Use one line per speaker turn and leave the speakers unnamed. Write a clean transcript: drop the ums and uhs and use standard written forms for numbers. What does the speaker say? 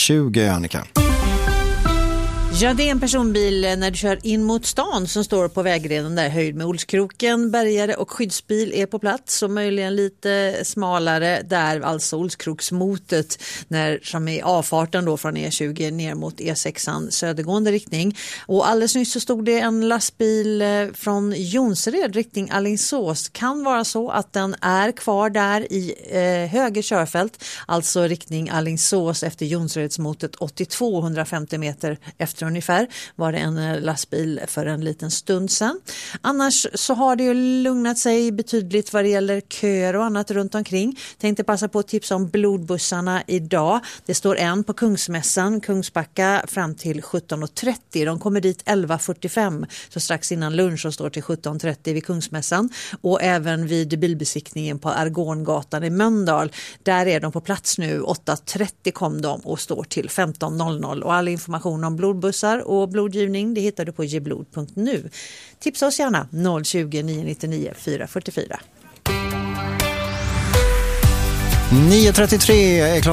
020, Annika.
Ja, det är en personbil när du kör in mot stan som står på vägrenen där höjd med Olskroken. Bärgare och skyddsbil är på plats och möjligen lite smalare där, alltså Olskroksmotet som är avfarten då från E20 ner mot E6an södergående riktning. Och alldeles nyss så stod det en lastbil från Jonsered riktning Alingsås. Kan vara så att den är kvar där i höger körfält, alltså riktning Alingsås efter Jonseredsmotet 82, 150 meter efter ungefär var det en lastbil för en liten stund sedan. Annars så har det ju lugnat sig betydligt vad det gäller köer och annat runt omkring. Tänkte passa på att tipsa om blodbussarna idag. Det står en på Kungsmässan, Kungsbacka fram till 17.30. De kommer dit 11.45, så strax innan lunch och står till 17.30 vid Kungsmässan. Och även vid bilbesiktningen på Argongatan i Mölndal. Där är de på plats nu. 8.30 kom de och står till 15.00. Och all information om blodbussar och blodgivning, det hittar du på geblod.nu. Tipsa oss gärna 020 999 444.
9.33 är klockan.